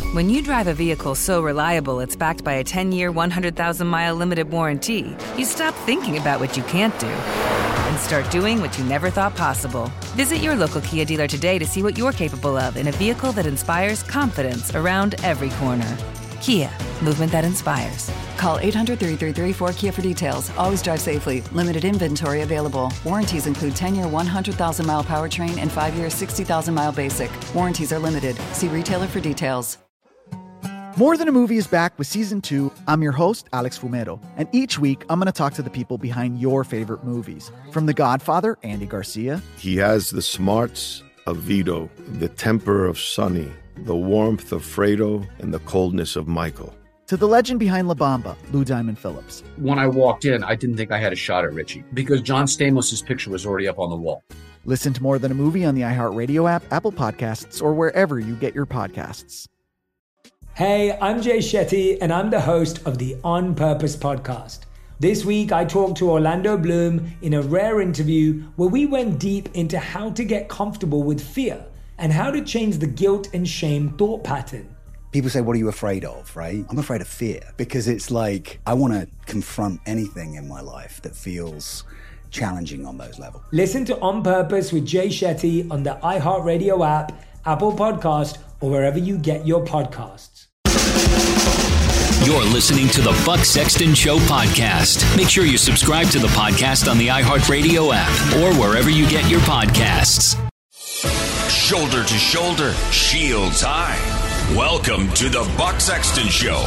When you drive a vehicle so reliable it's backed by a 10-year, 100,000-mile limited warranty, you stop thinking about what you can't do and start doing what you never thought possible. Visit your local Kia dealer today to see what you're capable of in a vehicle that inspires confidence around every corner. Kia, movement that inspires. Call 800-333-4KIA for details. Always drive safely. Limited inventory available. Warranties include 10-year 100,000-mile powertrain and 5-year 60,000-mile basic. Warranties are limited. See retailer for details. More Than a Movie is back with Season 2. I'm your host, Alex Fumero, and each week I'm going to talk to the people behind your favorite movies. From The Godfather, Andy Garcia. He has the smarts of Vito, the temper of Sonny, the warmth of Fredo, and the coldness of Michael. To the legend behind La Bamba, Lou Diamond Phillips. When I walked in, I didn't think I had a shot at Richie because John Stamos' picture was already up on the wall. Listen to More Than a Movie on the iHeartRadio app, Apple Podcasts, or wherever you get your podcasts. Hey, I'm Jay Shetty, and I'm the host of the On Purpose podcast. This week, I talked to Orlando Bloom in a rare interview where we went deep into how to get comfortable with fear and how to change the guilt and shame thought pattern. People say, what are you afraid of, right? I'm afraid of fear because it's like I want to confront anything in my life that feels challenging on those levels. Listen to On Purpose with Jay Shetty on the iHeartRadio app, Apple Podcast, or wherever you get your podcasts. You're listening to the Buck Sexton Show podcast. Make sure you subscribe to the podcast on the iHeartRadio app or wherever you get your podcasts. Shoulder to shoulder, shields high. Welcome to the Buck Sexton Show.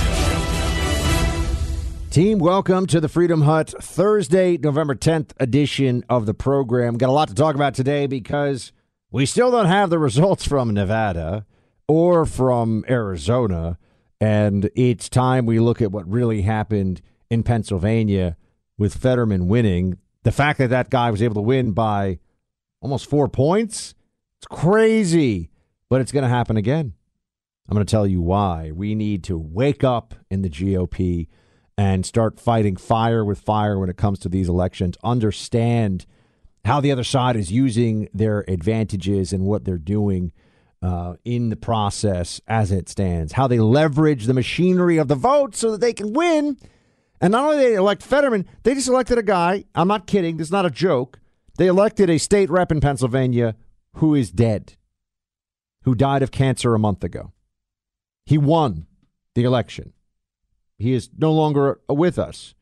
Team, welcome to the Freedom Hut Thursday, November 10th edition of the program. Got a lot to talk about today because we still don't have the results from Nevada or from Arizona. And it's time we look at what really happened in Pennsylvania with Fetterman winning. The fact that that guy was able to win by almost 4 points, it's crazy. But it's going to happen again. I'm going to tell you why. We need to wake up in the GOP and start fighting fire with fire when it comes to these elections. Understand how the other side is using their advantages and what they're doing in the process as it stands, how they leverage the machinery of the vote so that they can win. And not only they elect Fetterman, they just elected a guy. I'm not kidding. This is not a joke. They elected a state rep in Pennsylvania who is dead, who died of cancer a month ago. He won the election. He is no longer with us.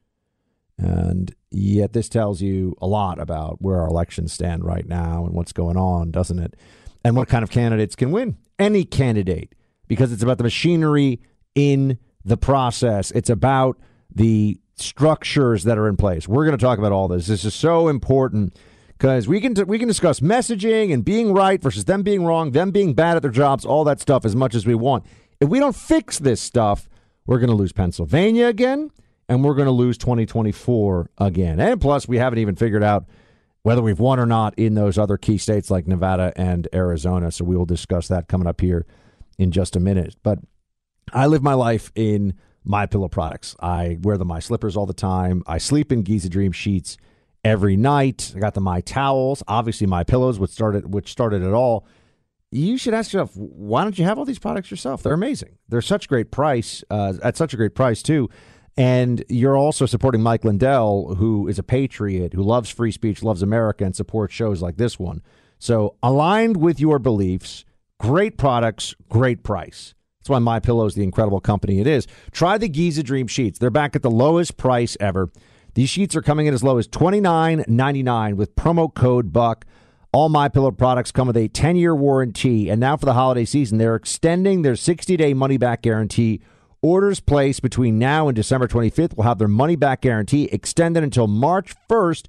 And yet this tells you a lot about where our elections stand right now and what's going on, doesn't it? And what kind of candidates can win. Any candidate, because it's about the machinery in the process. It's about the structures that are in place. We're going to talk about all this. This is so important because we can discuss messaging and being right versus them being wrong, them being bad at their jobs, all that stuff as much as we want. If we don't fix this stuff, we're going to lose Pennsylvania again, and we're going to lose 2024 again. And plus, we haven't even figured out whether we've won or not in those other key states like Nevada and Arizona. So we will discuss that coming up here in just a minute. But I live my life in MyPillow products. I wear the My Slippers all the time. I sleep in Giza Dream sheets every night. I got the My Towels, obviously My Pillows, which started it all. You should ask yourself, why don't you have all these products yourself? They're amazing. They're such great price, at such a great price too. And you're also supporting Mike Lindell, who is a patriot, who loves free speech, loves America, and supports shows like this one. So aligned with your beliefs, great products, great price. That's why MyPillow is the incredible company it is. Try the Giza Dream sheets. They're back at the lowest price ever. These sheets are coming in as low as $29.99 with promo code BUCK. All MyPillow products come with a 10-year warranty. And now for the holiday season, they're extending their 60-day money-back guarantee. Orders placed between now and December 25th will have their money-back guarantee extended until March 1st,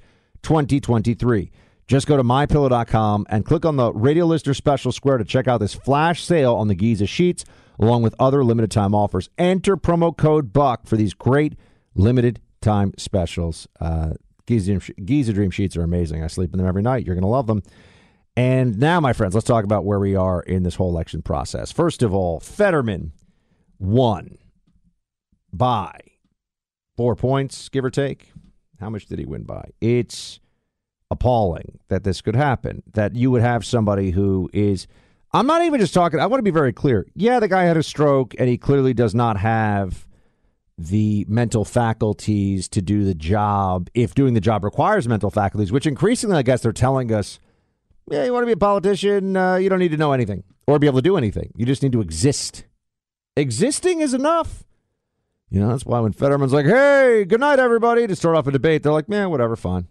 2023. Just go to MyPillow.com and click on the Radio Listener Special Square to check out this flash sale on the Giza sheets, along with other limited-time offers. Enter promo code BUCK for these great limited-time specials. Giza Dream sheets are amazing. I sleep in them every night. You're going to love them. And now, my friends, let's talk about where we are in this whole election process. First of all, Fetterman won by 4 points, give or take. How much did he win by? It's appalling that this could happen, that you would have somebody who is I'm not even just talking. I want to be very clear. Yeah, the guy had a stroke and he clearly does not have the mental faculties to do the job if doing the job requires mental faculties, which increasingly, I guess they're telling us, yeah, you want to be a politician, you don't need to know anything or be able to do anything. You just need to exist. Existing is enough. That's why when Fetterman's like, hey, good night, everybody, to start off a debate, they're like, man, whatever, fine.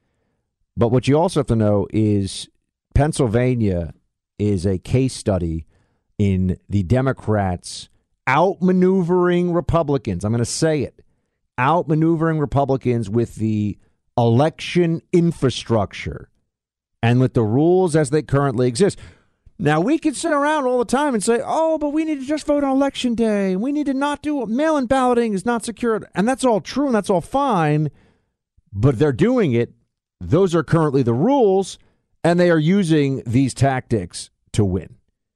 But what you also have to know is Pennsylvania is a case study in the Democrats outmaneuvering Republicans. I'm going to say it. Outmaneuvering Republicans with the election infrastructure and with the rules as they currently exist. Now, we can sit around all the time and say, oh, but we need to just vote on Election Day. We need to not do mail-in balloting is not secure. And that's all true and that's all fine. But they're doing it. Those are currently the rules. And they are using these tactics to win.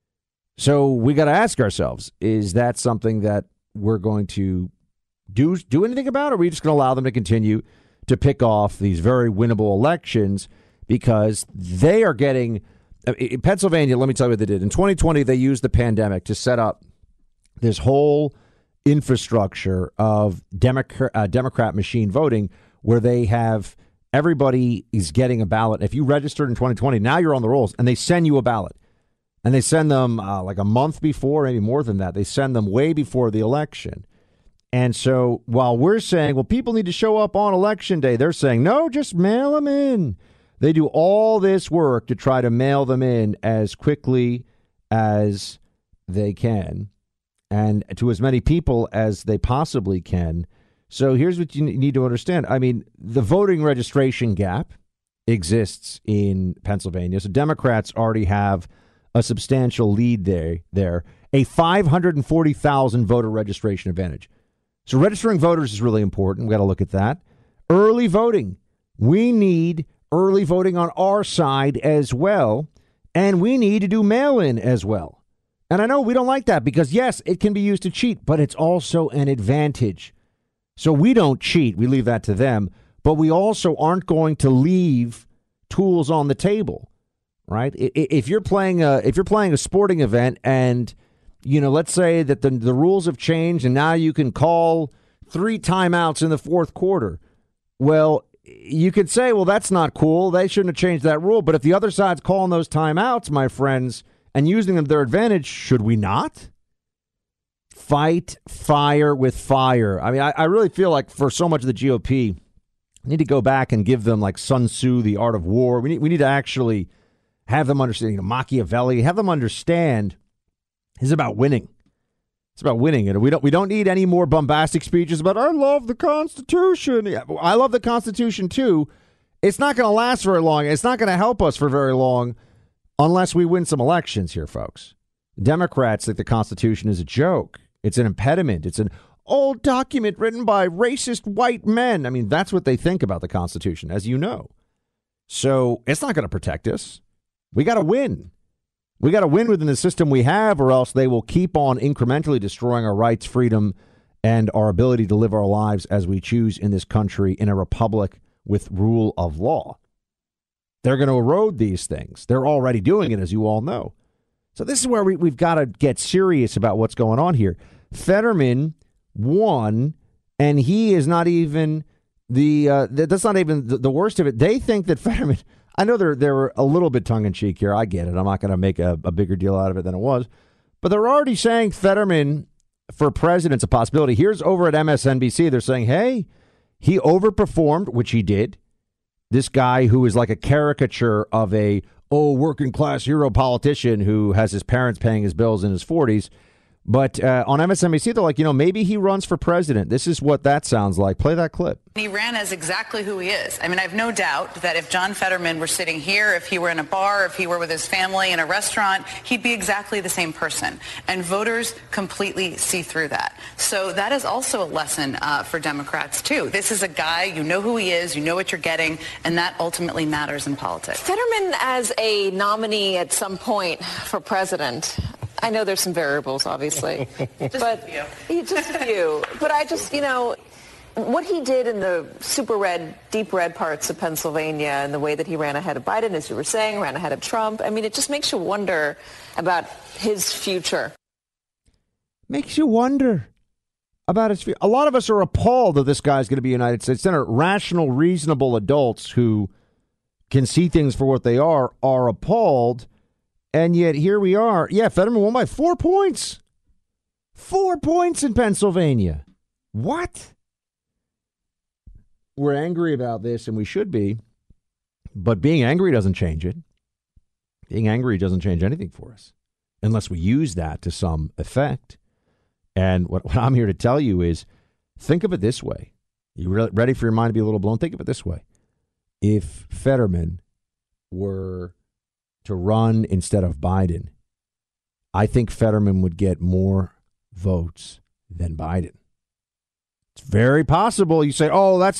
So we got to ask ourselves, is that something that we're going to do anything about? Or are we just going to allow them to continue to pick off these very winnable elections because they are getting in Pennsylvania? Let me tell you what they did. In 2020, they used the pandemic to set up this whole infrastructure of Democrat machine voting where they have everybody is getting a ballot. If you registered in 2020, now you're on the rolls, and they send you a ballot. And they send them like a month before, maybe more than that. They send them way before the election. And so while we're saying, well, people need to show up on Election Day, they're saying, no, just mail them in. They do all this work to try to mail them in as quickly as they can and to as many people as they possibly can. So here's what you need to understand. I mean, the voting registration gap exists in Pennsylvania. So Democrats already have a substantial lead there, a 540,000 voter registration advantage. So registering voters is really important. We got to look at that. Early voting. We need early voting on our side as well. And we need to do mail-in as well. And I know we don't like that because, yes, it can be used to cheat, but it's also an advantage. So we don't cheat. We leave that to them. But we also aren't going to leave tools on the table, right? If you're playing a sporting event and, let's say that the rules have changed and now you can call 3 timeouts in the fourth quarter. Well, you could say, well, that's not cool. They shouldn't have changed that rule. But if the other side's calling those timeouts, my friends, and using them to their advantage, should we not? Fight fire with fire. I mean, I really feel like for so much of the GOP, we need to go back and give them like Sun Tzu, the art of war. We need to actually have them understand, Machiavelli, have them understand it's about winning. It's about winning. And we don't need any more bombastic speeches about, I love the Constitution. Yeah, I love the Constitution, too. It's not going to last very long. It's not going to help us for very long unless we win some elections here, folks. Democrats think the Constitution is a joke. It's an impediment. It's an old document written by racist white men. I mean, that's what they think about the Constitution, as you know. So it's not going to protect us. We got to win. We got to win within the system we have, or else they will keep on incrementally destroying our rights, freedom, and our ability to live our lives as we choose in this country in a republic with rule of law. They're going to erode these things. They're already doing it, as you all know. So this is where we've got to get serious about what's going on here. Fetterman won, and he is not even that's not even the worst of it. They think that Fetterman, I know they're a little bit tongue-in-cheek here. I get it. I'm not going to make a bigger deal out of it than it was. But they're already saying Fetterman for president's a possibility. Here's over at MSNBC. They're saying, hey, he overperformed, which he did. This guy who is like a caricature of a working class hero politician who has his parents paying his bills in his 40s. But on MSNBC, they're like, maybe he runs for president. This is what that sounds like. Play that clip. He ran as exactly who he is. I mean, I have no doubt that if John Fetterman were sitting here, if he were in a bar, if he were with his family in a restaurant, he'd be exactly the same person. And voters completely see through that. So that is also a lesson for Democrats, too. This is a guy, you know who he is, you know what you're getting, and that ultimately matters in politics. Fetterman as a nominee at some point for president, I know there's some variables, obviously. Just a few. Just a few. But I just, what he did in the super red, deep red parts of Pennsylvania and the way that he ran ahead of Biden, as you were saying, ran ahead of Trump, I mean, it just makes you wonder about his future. Makes you wonder about his future. A lot of us are appalled that this guy's going to be United States Senator. Rational, reasonable adults who can see things for what they are appalled. And yet here we are. Yeah, Fetterman won by 4 points. 4 points in Pennsylvania. What? We're angry about this, and we should be. But being angry doesn't change it. Being angry doesn't change anything for us unless we use that to some effect. And what I'm here to tell you is, think of it this way. You ready for your mind to be a little blown? Think of it this way. If Fetterman were to run instead of Biden, I think Fetterman would get more votes than Biden. It's very possible. You say, oh, that's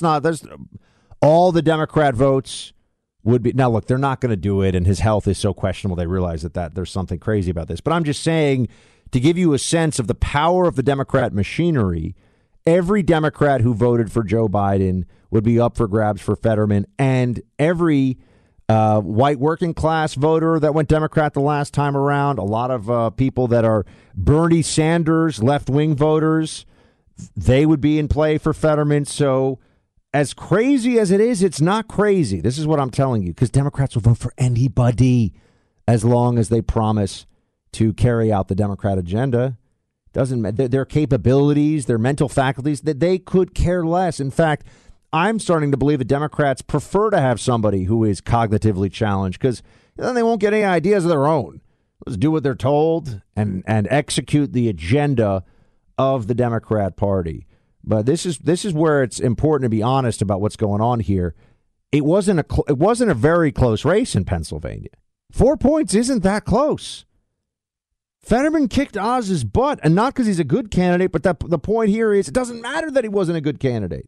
all the Democrat votes would be. Now, look, they're not going to do it, and his health is so questionable. They realize that there's something crazy about this. But I'm just saying, to give you a sense of the power of the Democrat machinery, every Democrat who voted for Joe Biden would be up for grabs for Fetterman, and every white working class voter that went Democrat the last time around, a lot of people that are Bernie Sanders left-wing voters, they would be in play for Fetterman. So as crazy as it is, it's not crazy. This is what I'm telling you, because Democrats will vote for anybody as long as they promise to carry out the Democrat agenda. Doesn't matter their capabilities, their mental faculties, that they could care less. In fact, I'm starting to believe that Democrats prefer to have somebody who is cognitively challenged, because then they won't get any ideas of their own. Let's do what they're told and execute the agenda of the Democrat Party. But this is where it's important to be honest about what's going on here. It wasn't a very close race in Pennsylvania. 4 points isn't that close. Fetterman kicked Oz's butt, and not because he's a good candidate, but the point here is it doesn't matter that he wasn't a good candidate,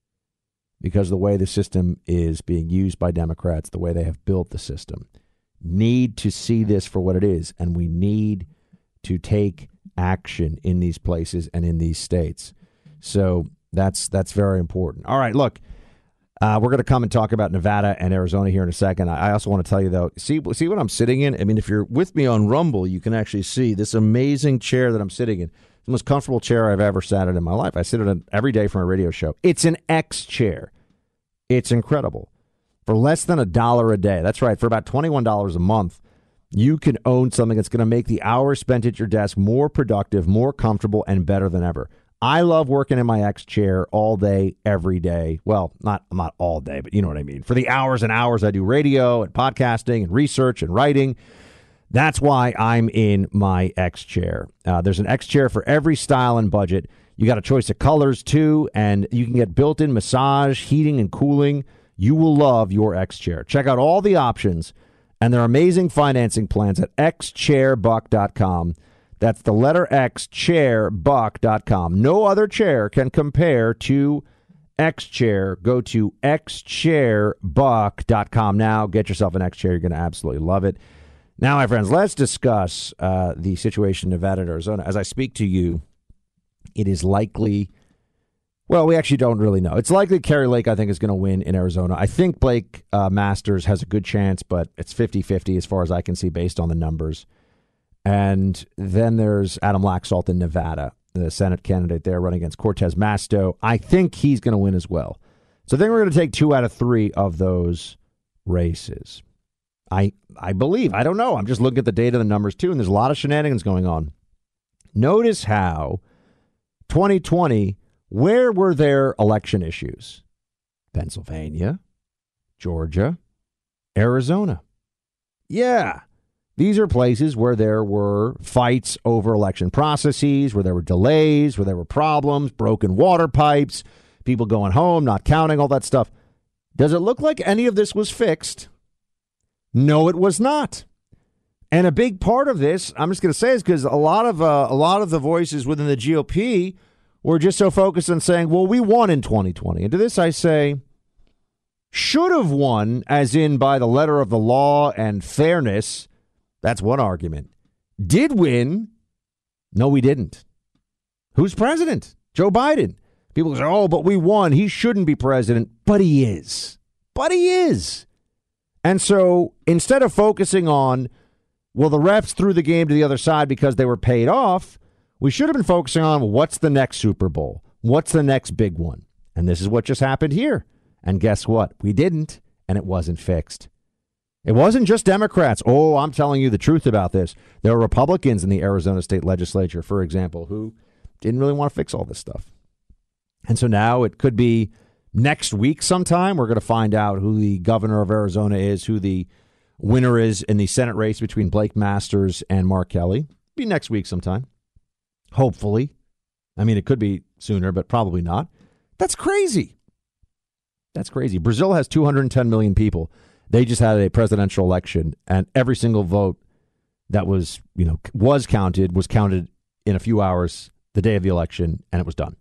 because the way the system is being used by Democrats, the way they have built the system, need to see this for what it is, and we need to take action in these places and in these states. So that's very important. All right, look, we're going to come and talk about Nevada and Arizona here in a second. I also want to tell you, though, see what I'm sitting in? I mean, if you're with me on Rumble, you can actually see this amazing chair that I'm sitting in. It's the most comfortable chair I've ever sat in my life. I sit in it every day for my radio show. It's an X chair. It's incredible. For less than $1 a day, that's right, for about $21 a month, you can own something that's going to make the hours spent at your desk more productive, more comfortable, and better than ever. I love working in my X chair all day, every day. Well, not all day, but you know what I mean. For the hours and hours I do radio and podcasting and research and writing, that's why I'm in my X chair. There's an X chair for every style and budget. You got a choice of colors, too, and you can get built-in massage, heating, and cooling. You will love your X chair. Check out all the options and their amazing financing plans at xchairbuck.com. That's the letter X, chairbuck.com. No other chair can compare to X Chair. Go to xchairbuck.com now. Get yourself an X Chair. You're going to absolutely love it. Now, my friends, let's discuss the situation in Nevada and Arizona. As I speak to you, it is likely, well, we actually don't really know. It's likely Kari Lake, I think, is going to win in Arizona. I think Blake Masters has a good chance, but it's 50-50 as far as I can see based on the numbers. And then there's Adam Laxalt in Nevada, the Senate candidate there running against Cortez Masto. I think he's going to win as well. So I think we're going to take 2 out of 3 of those races. I believe. I don't know. I'm just looking at the data, the numbers, too, and there's a lot of shenanigans going on. Notice how 2020, where were there election issues? Pennsylvania, Georgia, Arizona. Yeah. These are places where there were fights over election processes, where there were delays, where there were problems, broken water pipes, people going home, not counting, all that stuff. Does it look like any of this was fixed? No, it was not. And a big part of this, I'm just going to say, is because a lot of the voices within the GOP were just so focused on saying, well, we won in 2020. And to this I say, should have won, as in by the letter of the law and fairness. That's one argument. Did win? No, we didn't. Who's president? Joe Biden. People say, oh, but we won. He shouldn't be president. But he is. And so instead of focusing on, well, the refs threw the game to the other side because they were paid off, we should have been focusing on, well, what's the next Super Bowl? What's the next big one? And this is what just happened here. And guess what? We didn't, and it wasn't fixed. It wasn't just Democrats. Oh, I'm telling you the truth about this. There were Republicans in the Arizona state legislature, for example, who didn't really want to fix all this stuff. And so now it could be next week sometime. We're going to find out who the governor of Arizona is, who the winner is in the Senate race between Blake Masters and Mark Kelly. Be next week sometime. Hopefully. I mean, it could be sooner, but probably not. That's crazy. That's crazy. Brazil has 210 million people. They just had a presidential election, and every single vote that was counted in a few hours the day of the election, and it was done.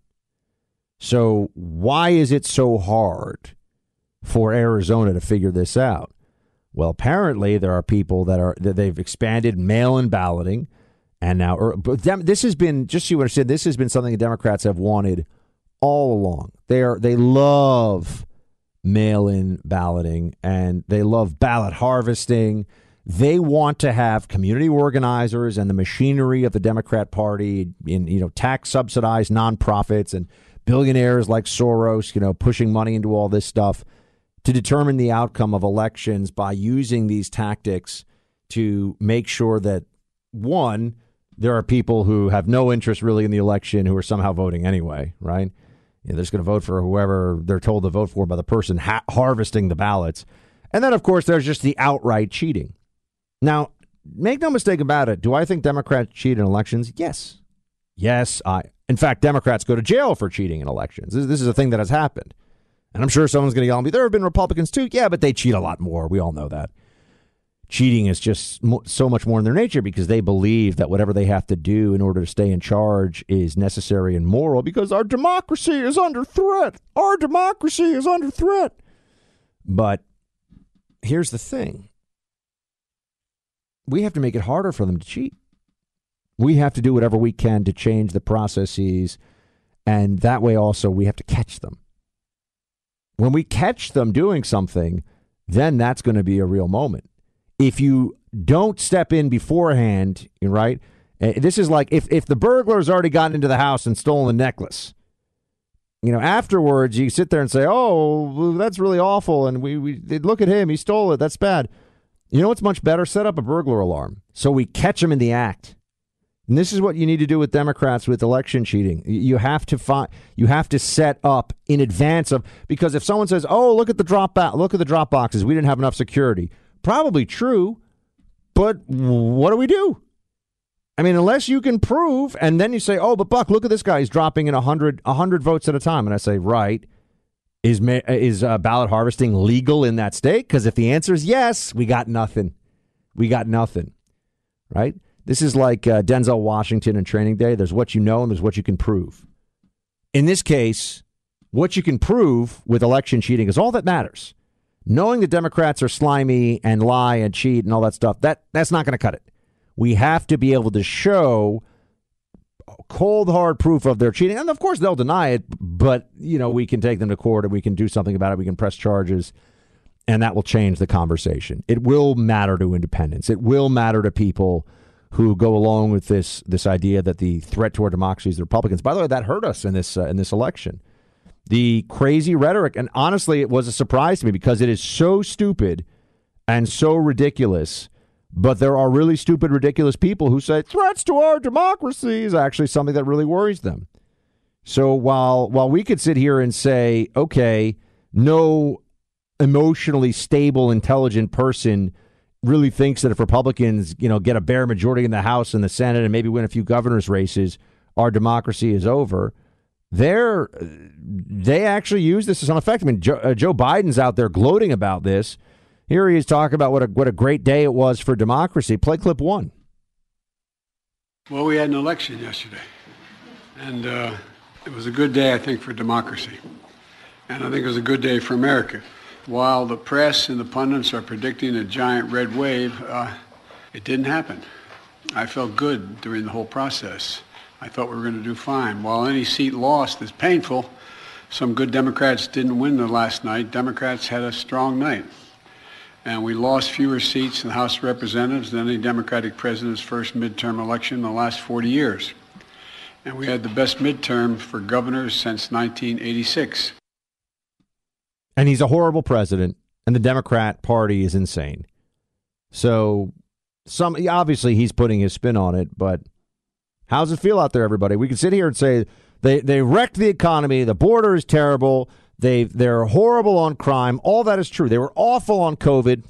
So why is it so hard for Arizona to figure this out? Well, apparently there are people that they've expanded mail-in balloting, and now this has been, just so you understand, this has been something the Democrats have wanted all along. They love mail-in balloting, and they love ballot harvesting. They want to have community organizers and the machinery of the Democrat Party in tax subsidized nonprofits and billionaires like Soros, pushing money into all this stuff to determine the outcome of elections by using these tactics to make sure that, one, there are people who have no interest really in the election who are somehow voting anyway, right? They're just going to vote for whoever they're told to vote for by the person harvesting the ballots. And then, of course, there's just the outright cheating. Now, make no mistake about it. Do I think Democrats cheat in elections? Yes. In fact, Democrats go to jail for cheating in elections. This is a thing that has happened. And I'm sure someone's going to yell at me, there have been Republicans too. Yeah, but they cheat a lot more. We all know that. Cheating is just so much more in their nature because they believe that whatever they have to do in order to stay in charge is necessary and moral because our democracy is under threat. Our democracy is under threat. But here's the thing. We have to make it harder for them to cheat. We have to do whatever we can to change the processes, and that way also we have to catch them. When we catch them doing something, then that's going to be a real moment. If you don't step in beforehand, right? This is like if the burglar's already gotten into the house and stolen the necklace. Afterwards you sit there and say, "Oh, that's really awful," and we look at him, he stole it. That's bad. You know what's much better? Set up a burglar alarm so we catch him in the act. And this is what you need to do with Democrats with election cheating. You have to set up in advance of, because if someone says, "Oh, look at the drop boxes, we didn't have enough security," probably true, but what do we do? I mean, unless you can prove, and then you say, "Oh, but Buck, look at this guy, he's dropping in 100 votes at a time," and I say, right. Is ballot harvesting legal in that state? Because if the answer is yes, we got nothing. Right? This is like Denzel Washington in Training Day. There's what you know and there's what you can prove. In this case, what you can prove with election cheating is all that matters. Knowing the Democrats are slimy and lie and cheat and all that stuff, that's not going to cut it. We have to be able to show cold, hard proof of their cheating. And, of course, they'll deny it, but, we can take them to court and we can do something about it. We can press charges, and that will change the conversation. It will matter to independents. It will matter to people who go along with this idea that the threat to our democracy is the Republicans. By the way, that hurt us in this election. The crazy rhetoric, and honestly, it was a surprise to me because it is so stupid and so ridiculous. But there are really stupid, ridiculous people who say threats to our democracy is actually something that really worries them. So while we could sit here and say, okay, no emotionally stable, intelligent person really thinks that if Republicans, get a bare majority in the House and the Senate and maybe win a few governor's races, our democracy is over. They actually use this as an effect. I mean, Joe Biden's out there gloating about this. Here he is talking about what a great day it was for democracy. Play clip 1. Well, we had an election yesterday, and it was a good day, I think, for democracy. And I think it was a good day for America. While the press and the pundits are predicting a giant red wave, it didn't happen. I felt good during the whole process. I thought we were going to do fine. While any seat lost is painful, some good Democrats didn't win the last night. Democrats had a strong night. And we lost fewer seats in the House of Representatives than any Democratic president's first midterm election in the last 40 years. And we had the best midterm for governors since 1986. And he's a horrible president, and the Democrat Party is insane. So obviously he's putting his spin on it, but how's it feel out there, everybody? We can sit here and say they wrecked the economy, the border is terrible, they're horrible on crime. All that is true. They were awful on COVID.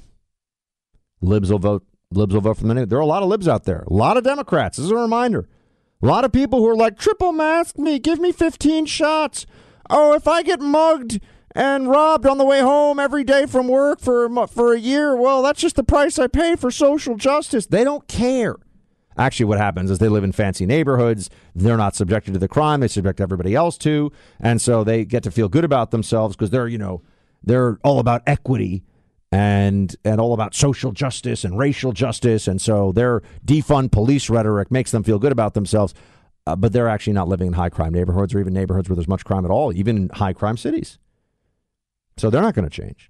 Libs will vote for the minute. There are a lot of libs out there. A lot of Democrats. This is a reminder. A lot of people who are like, triple mask me, give me 15 shots. Oh, if I get mugged and robbed on the way home every day from work for a year, well, that's just the price I pay for social justice. They don't care. Actually, what happens is they live in fancy neighborhoods. They're not subjected to the crime they subject everybody else to. And so they get to feel good about themselves because they're all about equity and all about social justice and racial justice. And so their defund police rhetoric makes them feel good about themselves. But they're actually not living in high crime neighborhoods or even neighborhoods where there's much crime at all, even in high crime cities. So they're not going to change.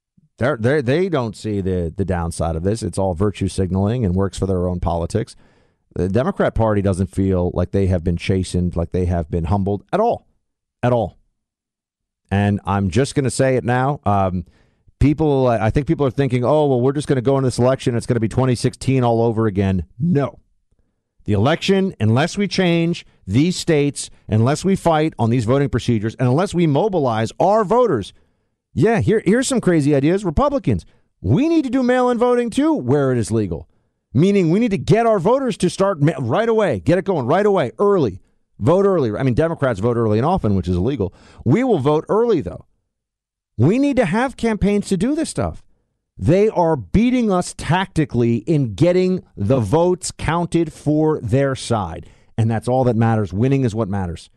They don't see the downside of this. It's all virtue signaling and works for their own politics. The Democrat Party doesn't feel like they have been chastened, like they have been humbled at all. At all. And I'm just going to say it now. I think people are thinking, oh, well, we're just going to go into this election. It's going to be 2016 all over again. No. The election, unless we change these states, unless we fight on these voting procedures, and unless we mobilize our voters. Yeah, here's some crazy ideas. Republicans, we need to do mail-in voting, too, where it is legal. Meaning we need to get our voters to start right away. Get it going right away, early. Vote early. I mean, Democrats vote early and often, which is illegal. We will vote early, though. We need to have campaigns to do this stuff. They are beating us tactically in getting the votes counted for their side. And that's all that matters. Winning is what matters.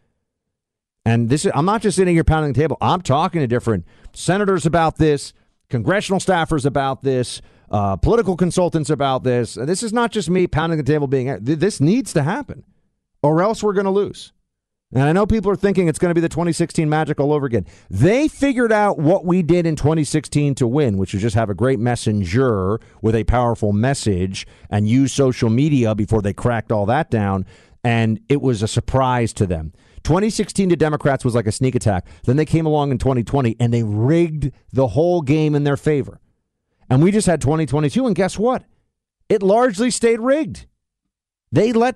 And I'm not just sitting here pounding the table. I'm talking to different senators about this, congressional staffers about this, political consultants about this. This is not just me pounding the table this needs to happen or else we're going to lose. And I know people are thinking it's going to be the 2016 magic all over again. They figured out what we did in 2016 to win, which was just have a great messenger with a powerful message and use social media before they cracked all that down. And it was a surprise to them. 2016 to Democrats was like a sneak attack. Then they came along in 2020 and they rigged the whole game in their favor. And we just had 2022. And guess what? It largely stayed rigged. We let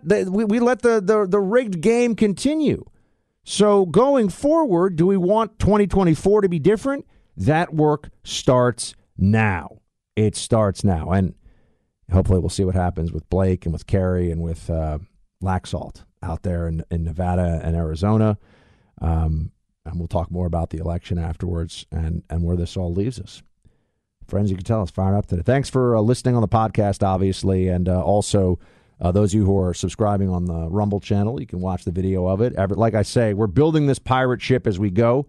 the rigged game continue. So going forward, do we want 2024 to be different? That work starts now. It starts now. And hopefully we'll see what happens with Blake and with Kerry and with Laxalt out there in Nevada and Arizona. And we'll talk more about the election afterwards and where this all leaves us. Friends, you can tell us, fired up today. Thanks for listening on the podcast, obviously, and also those of you who are subscribing on the Rumble channel, you can watch the video of it. Like I say, we're building this pirate ship as we go.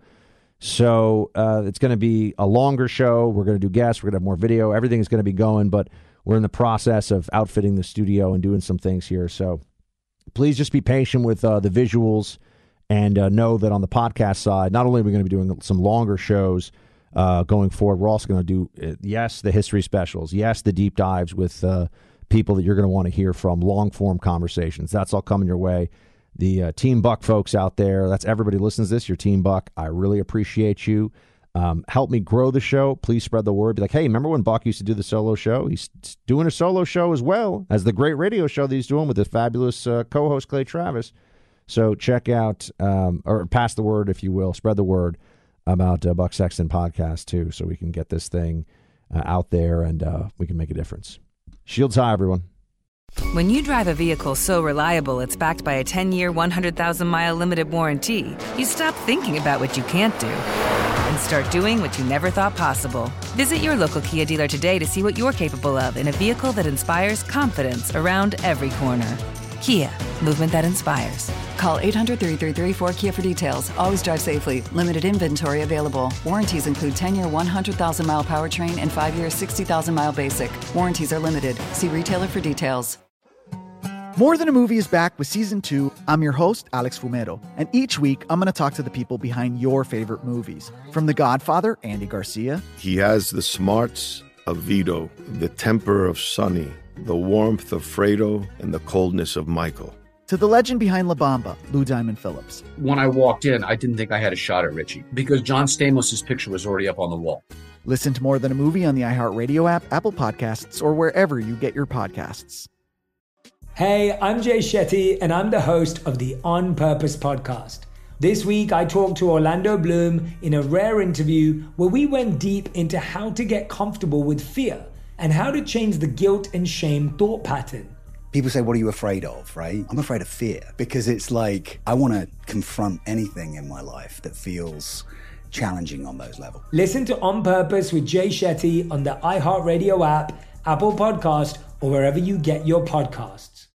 So it's going to be a longer show. We're going to do guests. We're going to have more video. Everything is going to be going, but we're in the process of outfitting the studio and doing some things here. So please just be patient with the visuals and know that on the podcast side, not only are we going to be doing some longer shows going forward, we're also going to do, yes, the history specials. Yes, the deep dives with people that you're going to want to hear from, long-form conversations. That's all coming your way. The Team Buck folks out there, that's everybody listens to this, your Team Buck. I really appreciate you. Help me grow the show. Please spread the word. Be like, hey, remember when Buck used to do the solo show? He's doing a solo show as well as the great radio show that he's doing with his fabulous co-host, Clay Travis. So check out, or pass the word, if you will, spread the word about Buck Sexton podcast, too, so we can get this thing out there and we can make a difference. Shields high, everyone. When you drive a vehicle so reliable it's backed by a 10-year, 100,000-mile limited warranty, you stop thinking about what you can't do and start doing what you never thought possible. Visit your local Kia dealer today to see what you're capable of in a vehicle that inspires confidence around every corner. Kia, movement that inspires. Call 800-333-4KIA for details. Always drive safely. Limited inventory available. Warranties include 10-year, 100,000-mile powertrain and 5-year, 60,000-mile basic. Warranties are limited. See retailer for details. More Than a Movie is back with Season 2. I'm your host, Alex Fumero, and each week I'm going to talk to the people behind your favorite movies. From The Godfather, Andy Garcia. He has the smarts of Vito, the temper of Sonny, the warmth of Fredo, and the coldness of Michael. To the legend behind La Bamba, Lou Diamond Phillips. When I walked in, I didn't think I had a shot at Richie because John Stamos' picture was already up on the wall. Listen to More Than a Movie on the iHeartRadio app, Apple Podcasts, or wherever you get your podcasts. Hey, I'm Jay Shetty, and I'm the host of the On Purpose podcast. This week, I talked to Orlando Bloom in a rare interview where we went deep into how to get comfortable with fear and how to change the guilt and shame thought pattern. People say, what are you afraid of, right? I'm afraid of fear because it's like I want to confront anything in my life that feels challenging on those levels. Listen to On Purpose with Jay Shetty on the iHeartRadio app, Apple Podcast, or wherever you get your podcasts.